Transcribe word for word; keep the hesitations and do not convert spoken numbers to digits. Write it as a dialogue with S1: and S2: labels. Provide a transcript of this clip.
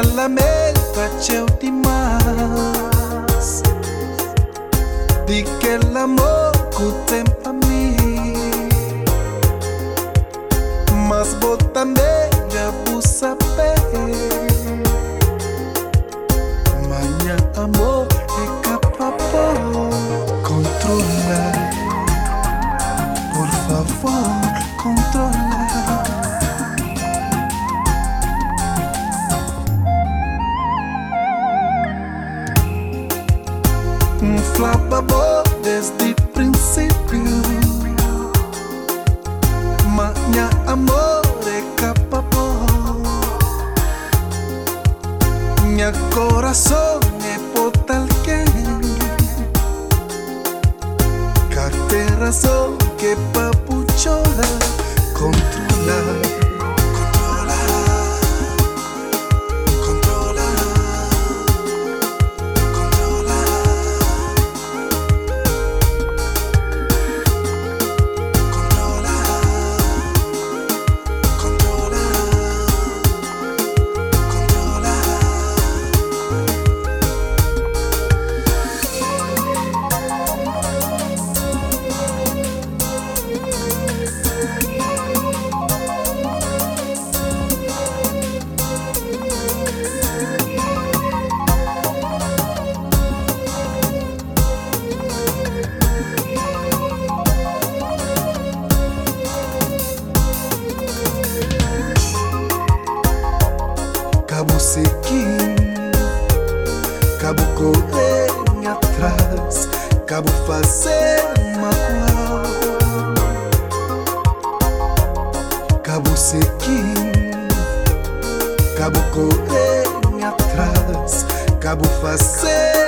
S1: Fala-me, faceu demais. Di que l'amor que o tempo a mim, mas vou também já vou saber. Manhã amor é capaz controla, por favor controla. Um flapa desde o princípio. Manhã amor é capaz. Minha coração é por alguém. Cada razão que papuchola controla. Cabo seguir, cabo correr atrás, cabo fazer magoar. Cabo seguir, cabo correr atrás, cabo fazer